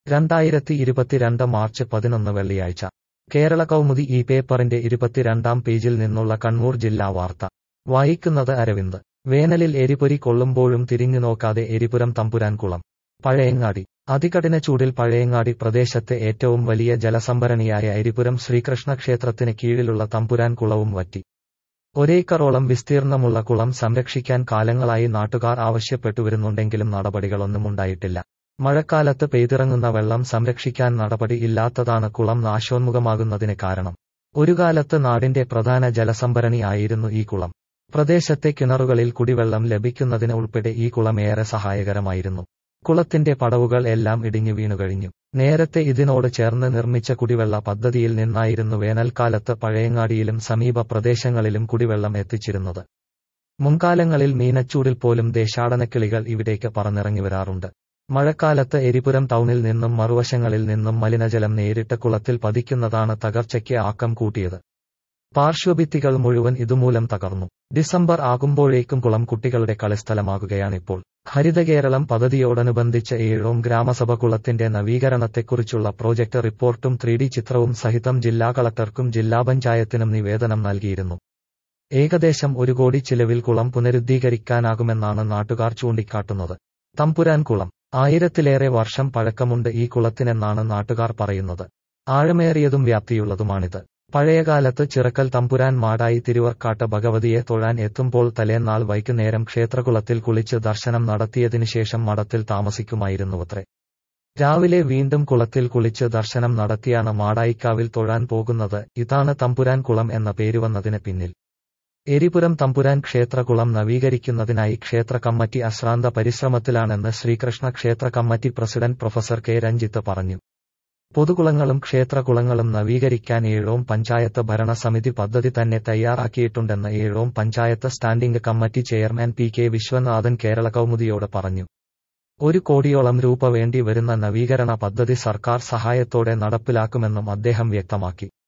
2022 March 11 വെള്ളിയാഴ്ച കേരള കൗമുദി ഈ പേപ്പറിന്റെ 22-ാം പേജിൽ നിന്നുള്ള കണ്ണൂർ ജില്ലാ വാർത്ത വായിക്കുന്നത് അരവിന്ദ്. വേനലിൽ എരിപൊരി കൊള്ളുമ്പോഴും തിരിഞ്ഞുനോക്കാതെ എരിപുരം തമ്പുരാൻകുളം. പഴയങ്ങാടി. അതികഠിന ചൂടിൽ പഴയങ്ങാടി പ്രദേശത്തെ ഏറ്റവും വലിയ ജലസംഭരണിയായ എരിപുരം ശ്രീകൃഷ്ണ ക്ഷേത്രത്തിന് കീഴിലുള്ള തമ്പുരാൻ കുളവും വറ്റി. ഒരേക്കറോളം വിസ്തീർണമുള്ള കുളം സംരക്ഷിക്കാൻ കാലങ്ങളായി നാട്ടുകാർ ആവശ്യപ്പെട്ടുവരുന്നുണ്ടെങ്കിലും നടപടികളൊന്നുമുണ്ടായിട്ടില്ല. മഴക്കാലത്ത് പെയ്തിറങ്ങുന്ന വെള്ളം സംരക്ഷിക്കാൻ നടപടി ഇല്ലാത്തതാണ് കുളം നാശോന്മുഖമാകുന്നതിന് കാരണം. ഒരു കാലത്ത് നാടിന്റെ പ്രധാന ജലസംഭരണി ആയിരുന്നു ഈ കുളം. പ്രദേശത്തെ കിണറുകളിൽ കുടിവെള്ളം ലഭിക്കുന്നതിന് ഉൾപ്പെടെ ഈ കുളം ഏറെ സഹായകരമായിരുന്നു. കുളത്തിന്റെ പടവുകൾ എല്ലാം ഇടിഞ്ഞു വീണുകഴിഞ്ഞു. നേരത്തെ ഇതിനോട് ചേർന്ന് നിർമ്മിച്ച കുടിവെള്ള പദ്ധതിയിൽ നിന്നായിരുന്നു വേനൽക്കാലത്ത് പഴയങ്ങാടിയിലും സമീപ പ്രദേശങ്ങളിലും കുടിവെള്ളം എത്തിച്ചിരുന്നത്. മുൻകാലങ്ങളിൽ മീനച്ചൂടിൽ പോലും ദേശാടനക്കിളികൾ ഇവിടേക്ക് പറന്നിറങ്ങിവരാറുണ്ട്. മഴക്കാലത്ത് എരിപുരം ടൗണിൽ നിന്നും മറുവശങ്ങളിൽ നിന്നും മലിനജലം നേരിട്ട് കുളത്തിൽ പതിക്കുന്നതാണ് തകർച്ചയ്ക്ക് ആക്കം കൂട്ടിയത്. പാർശ്വഭിത്തികൾ മുഴുവൻ ഇതുമൂലം തകർന്നു. ഡിസംബർ ആകുമ്പോഴേക്കും കുളം കുട്ടികളുടെ കളിസ്ഥലമാകുകയാണിപ്പോൾ. ഹരിതകേരളം പദ്ധതിയോടനുബന്ധിച്ച് ഏഴോം ഗ്രാമസഭ കുളത്തിന്റെ നവീകരണത്തെക്കുറിച്ചുള്ള പ്രോജക്ട് റിപ്പോർട്ടും 3D ചിത്രവും സഹിതം ജില്ലാ കളക്ടർക്കും ജില്ലാ പഞ്ചായത്തിനും നിവേദനം നൽകിയിരുന്നു. ഏകദേശം 1 കോടി ചിലവിൽ കുളം പുനരുദ്ധീകരിക്കാനാകുമെന്നാണ് നാട്ടുകാർ ചൂണ്ടിക്കാട്ടുന്നത്. തമ്പുരാൻ കുളം. 1000-ലേറെ വർഷം പഴക്കമുണ്ട് ഈ കുളത്തിനെന്നാണ് നാട്ടുകാർ പറയുന്നത്. ആഴമേറിയതും വ്യാപ്തിയുള്ളതുമാണിത്. പഴയകാലത്ത് ചിറക്കൽ തമ്പുരാൻ മാടായി തിരുവർക്കാട്ട് ഭഗവതിയെ തൊഴാൻ എത്തുമ്പോൾ തലേന്നാൾ വൈകുന്നേരം ക്ഷേത്രകുളത്തിൽ കുളിച്ച് ദർശനം നടത്തിയതിനുശേഷം മഠത്തിൽ താമസിക്കുമായിരുന്നുവത്രേ. രാവിലെ വീണ്ടും കുളത്തിൽ കുളിച്ച് ദർശനം നടത്തിയാണ് മാടായിക്കാവിൽ തൊഴാൻ പോകുന്നത്. ഇതാണ് തമ്പുരാൻ കുളം എന്ന പേരുവന്നതിന് പിന്നിൽ. എരിപുരം തമ്പുരാൻ ക്ഷേത്രകുളം നവീകരിക്കുന്നതിനായി ക്ഷേത്ര കമ്മിറ്റി അശ്രാന്ത പരിശ്രമത്തിലാണെന്ന് ശ്രീകൃഷ്ണ ക്ഷേത്ര committee president professor K Ranjith പറഞ്ഞു. പൊതുകുളങ്ങളും ക്ഷേത്രകുളങ്ങളും നവീകരിക്കാൻ ഏഴോം പഞ്ചായത്ത് ഭരണസമിതി പദ്ധതി തന്നെ തയ്യാറാക്കിയിട്ടുണ്ടെന്ന് Ezhome panchayat standing committee chairman P K Viswanathan Kerala കൗമുദിയോട് പറഞ്ഞു. 1 കോടിയോളം രൂപ വേണ്ടി വരുന്ന നവീകരണ പദ്ധതി സർക്കാർ സഹായത്തോടെ നടപ്പിലാക്കുമെന്നും അദ്ദേഹം വ്യക്തമാക്കി.